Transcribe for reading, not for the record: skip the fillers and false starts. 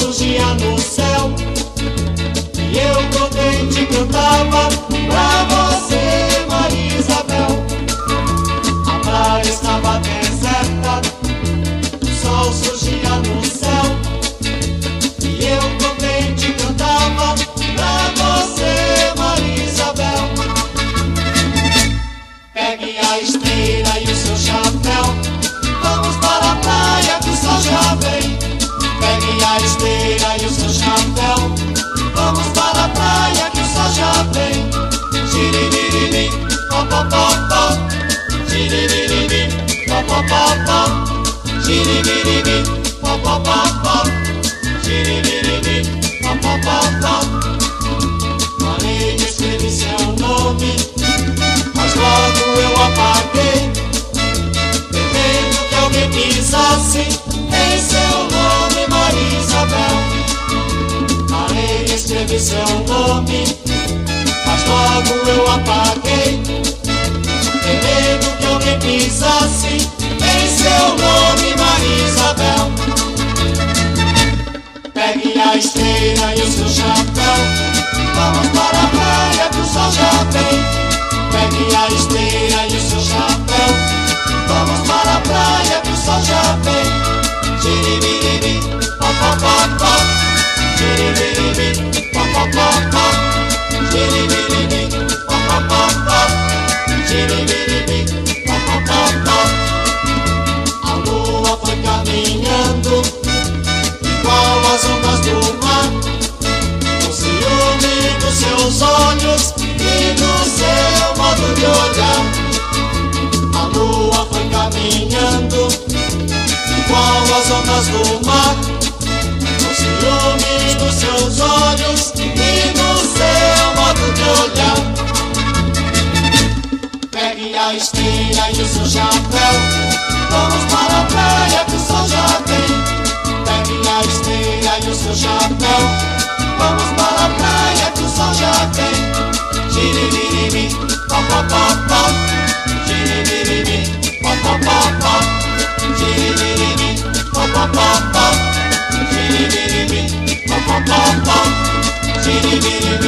surgia no céu e eu contente cantava pra você, Maria Isabel. A praia estava deserta, o sol surgia no céu e eu contente cantava pra você, Maria Isabel. Pegue a esteira e o seu chapéu, vamos para a praia que o sol já vem. Pegue a esteira e o seu chapéu, vamos para a praia que o sol já vem. Giribiribi, pó, pó, pó, pó. Giribiribi, pó, pó, pó, pó. Giribiribi, pó, pó, pó, pó. Giribiribi, pó, pó, pó, pó. Na areia escrevi seu nome, mas logo eu apaguei, temendo que alguém pisasse em seu nome, Maria Isabel. Na areia escrevi seu nome, mas logo eu apaguei, temendo que alguém pisasse em seu nome, Maria Isabel. Pegue a esteira e o seu chapéu, vamos para a praia que o sol já vem. Pegue a esteira e o seu chapéu, vamos para a praia que o sol já vem. Giribiribi, pó, pó, pó, pó. Giribiribi, pó, pó, pó, pó. Giribiribi, pó, pó, pó, pó. Giribiribi, pó, pó, pó, pó. A lua foi caminhando igual as ondas do mar, com ciúme dos seus olhos e do seu modo de olhar. A lua foi caminhando igual as ondas do mar, com ciúmes dos seus olhos e do seu modo de olhar. Pegue a esteira e o seu chapéu, vamos para a praia que o sol já vem. Pegue a esteira e o seu chapéu, vamos para a praia que o sol já vem. Giribiribi, pó, pó, pó, pó. Giribiribi, pó, pó, pó, pó. Giribiribi, pó, pó, pó, pó. Giribiribi, pó, pó, pó, pó. Giribiribi.